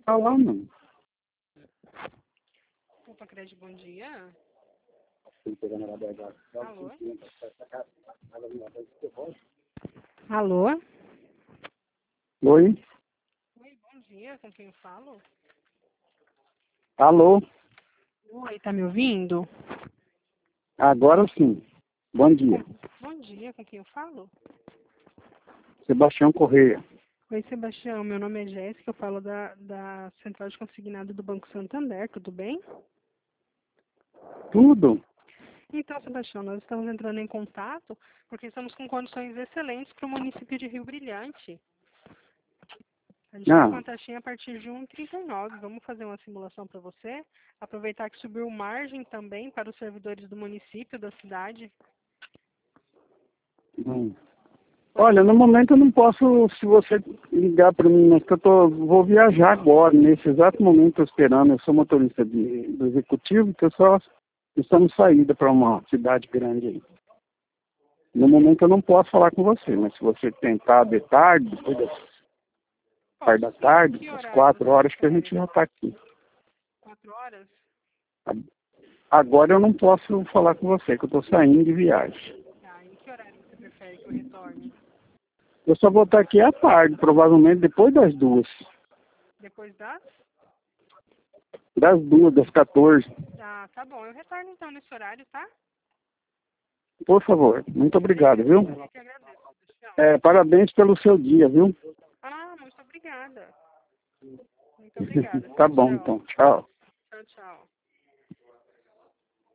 falando. Opa, Crédito, bom dia. Alô? Alô? Oi? Oi, bom dia, com quem eu falo? Alô? Oi, tá me ouvindo? Agora sim. Bom dia. Bom dia, com quem eu falo? Sebastião Correia. Oi, Sebastião, meu nome é Jéssica, eu falo da Central de Consignado do Banco Santander, tudo bem? Tudo? Então, Sebastião, nós estamos entrando em contato porque estamos com condições excelentes para o município de Rio Brilhante. A gente está com a taxinha a partir de 1,39. Vamos fazer uma simulação para você. Aproveitar que subiu margem também para os servidores do município, da cidade. Olha, no momento eu não posso, se você ligar para mim, mas que vou viajar agora, nesse exato momento estou esperando. Eu sou motorista do executivo, que eu só estamos saída para uma cidade grande aí. No momento eu não posso falar com você, mas se você tentar de tarde, depois das parte da tarde, às 4 horas que a gente já está aqui. 4 horas? Agora eu não posso falar com você, que eu estou saindo de viagem. Tá, em que horário você prefere que eu retorne? Eu só vou estar aqui à tarde, provavelmente depois das 2. Depois das? Das 2, das 14. Ah, tá bom. Eu retorno então nesse horário, tá? Por favor, muito obrigado, viu? Eu que agradeço, Sebastião. Parabéns pelo seu dia, viu? Ah, muito obrigada. Muito obrigada. Tá bom, então. Tchau. Tchau, tchau.